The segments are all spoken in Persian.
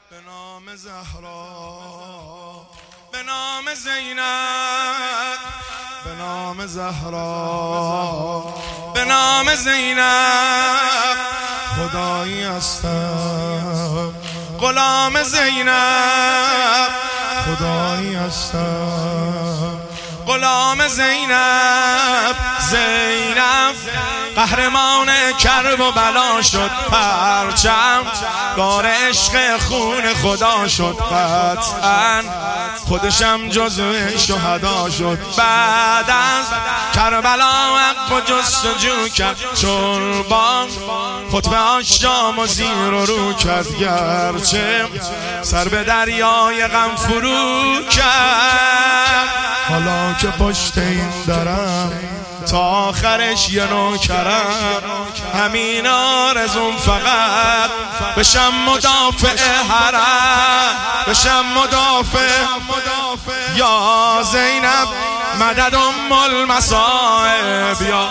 به نام زهرا، به نام زینب، به نام زهرا، به نام زینب خدایی هستم، غلام زینب خدایی هستم، غلام زینب. زینب قهرمان کرب و بلا شد، پرچم بار عشق خون خدا شد، قطعا خودشم جزو شهدا شد. بعد از کربلا حق و جستجو کرد، چربان خطب آشام و زیر و رو کرد، گرچه سر به دریای غم فرو کرد. حالا که پشت این درم تا آخرش یه نوکرم، همین آرزوم فقط بشم مدافع حرم، بشم مدافع. یا زینب مدد ام المصائب، یا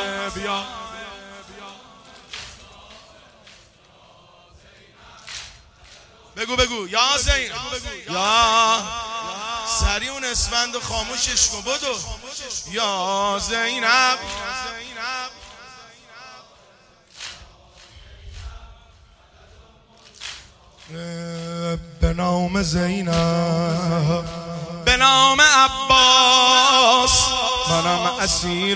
بگو یا زینب، یا سریع اون اسفند و خاموشش کن بدو. یا زینب به نام زینب، به نام عباس منم اسیر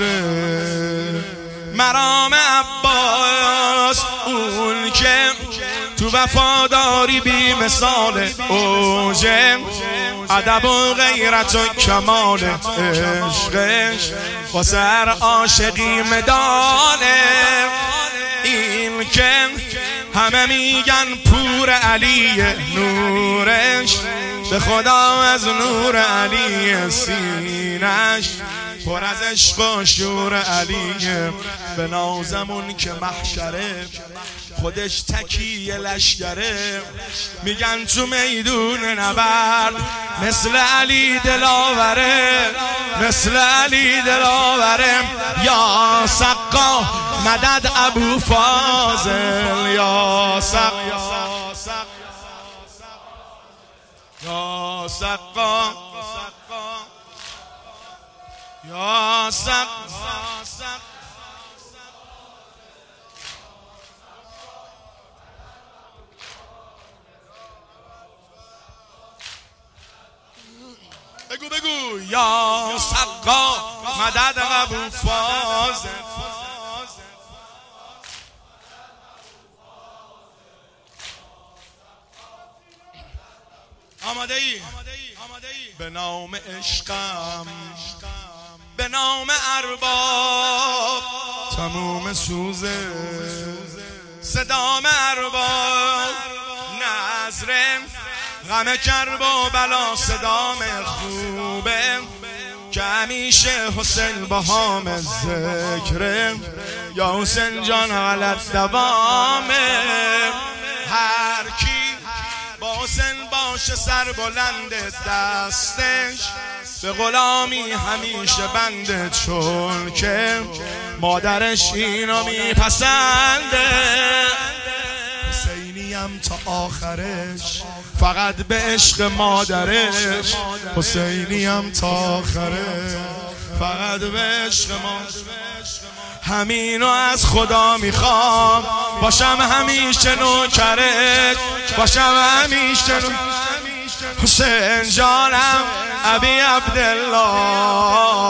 مرام عباس، اون که تو وفاداری بی مثال، اوج ادب و غیرت و کمال، عشقش واسه هر عاشقی مدانه. این که همه میگن پور علی، نورش به خدا از نور علی، سینش پر از عشق و شور علی. به نازمون که محشره خودش تکیه لشکره، میگن تو میدون نبرد مثل علی دلاوره، مثل علی دلاوره. یا سقا مدد ابو فاضل، یا سقا، یا سقا، یا سقا. بگو یا سقا مدد ابو فاضل. آماده ای؟ به نام عشقم، به نام ارباب تموم سوزه، صدام ارباب نظرم غم کرب و بلا، صدام خوبه که همیشه حسین بهام ذکره. یا حسین جان غلط دوامه، هر کی با حسین باشه سر بلند دستش، به غلامی همیشه بنده، چون که مادرش اینو میپسنده. حسینیم تا آخرش فقط به عشق مادرش، حسینیم تا آخرش فقط به عشق مادرش. همینو از خدا میخوام، باشم همیشه نوکرت، باشم همیشه حسین جانم ابی عبدالله.